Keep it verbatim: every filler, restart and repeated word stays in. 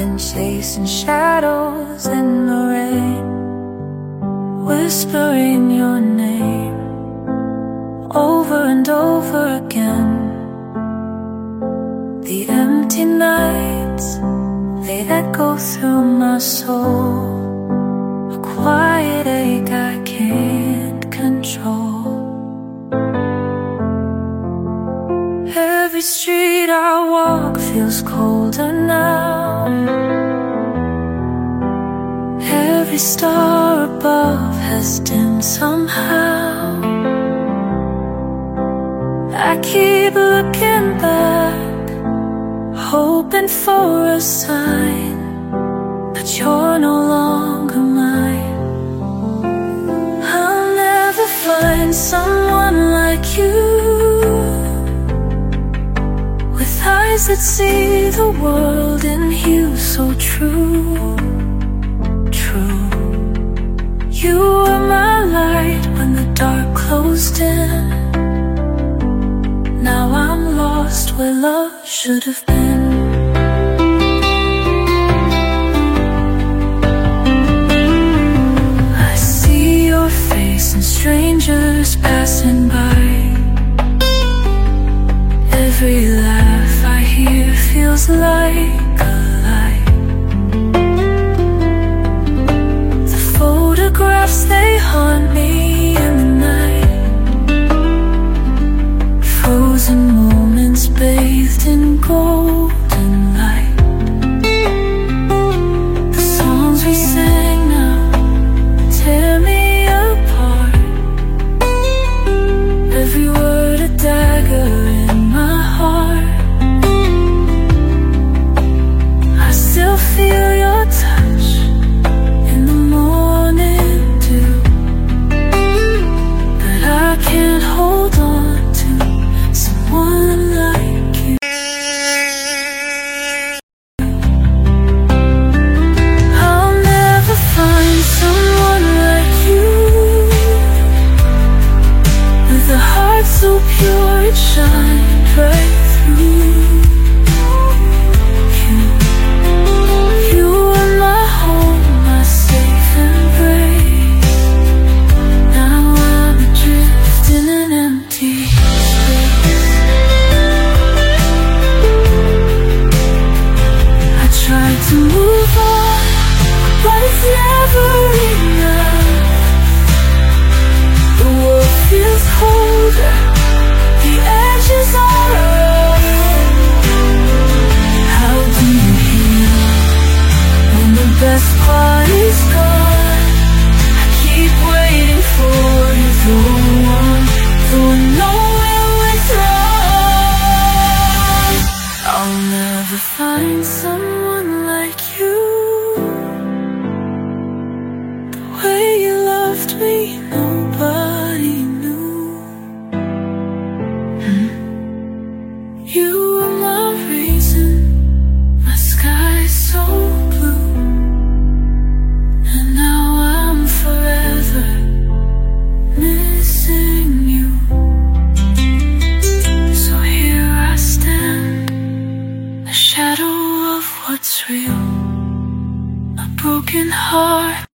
been chasing shadows in the rain, whispering your name over and over again. The empty nights, they echo through my soul, a quiet ache I can't control. Every street I walk feels colder now. Every star above has dimmed somehow. I keep looking back, hoping for a sign, but you're no longer mine. I'll never find someone like you, with eyes that see the world in you so true, true. You were my light when the dark closed in. Now I'm lost where love should have been. I see your face and strangers passing by. Every laugh I hear feels like a lie. The photographs, they haunt me in the night. Frozen moments bathed in golden light. The songs we sang now tear me apart. Every word a dagger in my heart. I still feel your touch in the morning dew, but I can't hold on to someone like you. I'll never find someone like you, with a heart so pure it shined right through. You, you were my home, my safe embrace. Now I'm adrift in an empty space. I tried to move on, but it's never enough. The world feels colder, the edges are rough. How do you heal when the best part is gone? I keep waiting for you, though on, though I know it went wrong. I'll never find someone like you. The way you loved me, nobody knew. You were my reason, my sky's so blue, and now I'm forever missing you. So here I stand, a shadow of what's real, a broken heart.